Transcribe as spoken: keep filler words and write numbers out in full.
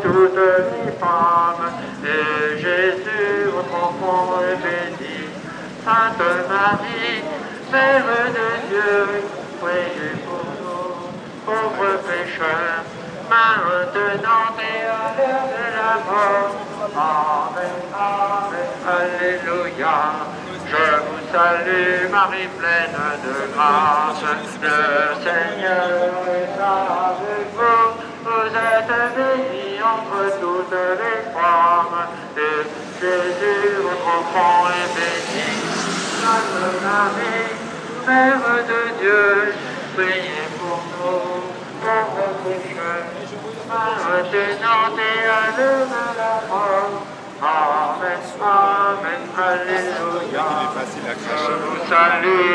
toutes les femmes, et Jésus, votre enfant, est béni. Sainte Marie, Mère de Dieu, priez pour nous, pauvres pécheurs, maintenant et à l'heure de la mort. Amen, amen, alléluia. Je vous salue, Marie pleine de grâce, le Seigneur est avec vous. Vous êtes bénie entre toutes les femmes, et Jésus, votre enfant, est béni. Sainte Marie, Mère de Dieu, priez pour nous, pauvres pécheurs, maintenant et à l'heure de la mort. Amen, amen, alléluia. Je vous salue.